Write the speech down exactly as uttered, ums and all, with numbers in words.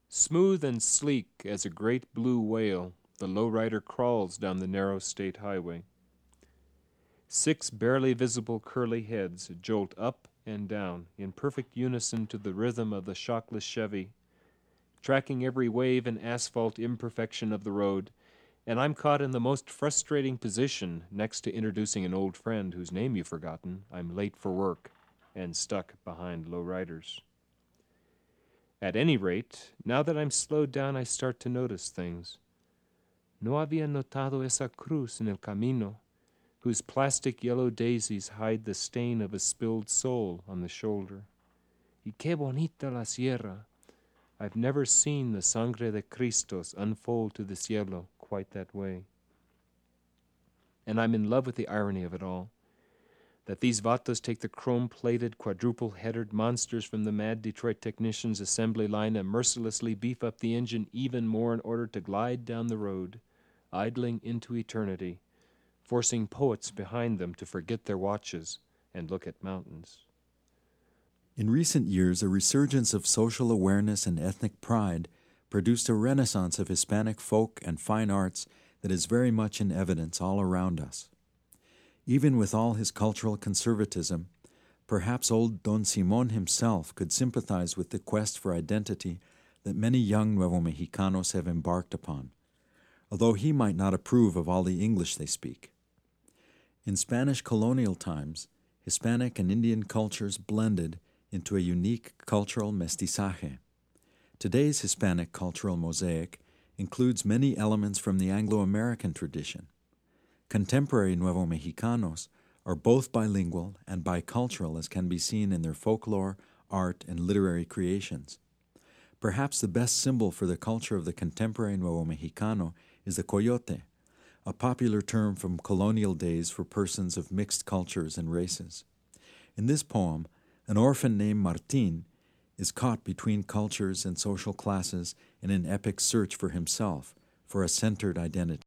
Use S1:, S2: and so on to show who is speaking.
S1: Smooth and sleek as a great blue whale, the lowrider crawls down the narrow state highway. Six barely visible curly heads jolt up and down in perfect unison to the rhythm of the shockless Chevy, tracking every wave and asphalt imperfection of the road, and I'm caught in the most frustrating position next to introducing an old friend whose name you've forgotten. I'm late for work and stuck behind low riders. At any rate, now that I'm slowed down, I start to notice things. No había notado esa cruz en el camino, whose plastic yellow daisies hide the stain of a spilled soul on the shoulder. Y qué bonita la sierra. I've never seen the sangre de Cristos unfold to the cielo quite that way. And I'm in love with the irony of it all, that these vatos take the chrome-plated, quadruple-headered monsters from the mad Detroit technicians' assembly line and mercilessly beef up the engine even more in order to glide down the road, idling into eternity, forcing poets behind them to forget their watches and look at mountains.
S2: In recent years, a resurgence of social awareness and ethnic pride produced a renaissance of Hispanic folk and fine arts that is very much in evidence all around us. Even with all his cultural conservatism, perhaps old Don Simón himself could sympathize with the quest for identity that many young Nuevo Mexicanos have embarked upon, although he might not approve of all the English they speak. In Spanish colonial times, Hispanic and Indian cultures blended into a unique cultural mestizaje. Today's Hispanic cultural mosaic includes many elements from the Anglo-American tradition. Contemporary Nuevo Mexicanos are both bilingual and bicultural, as can be seen in their folklore, art, and literary creations. Perhaps the best symbol for the culture of the contemporary Nuevo Mexicano is the coyote, a popular term from colonial days for persons of mixed cultures and races. In this poem, an orphan named Martín is caught between cultures and social classes in an epic search for himself, for a centered identity.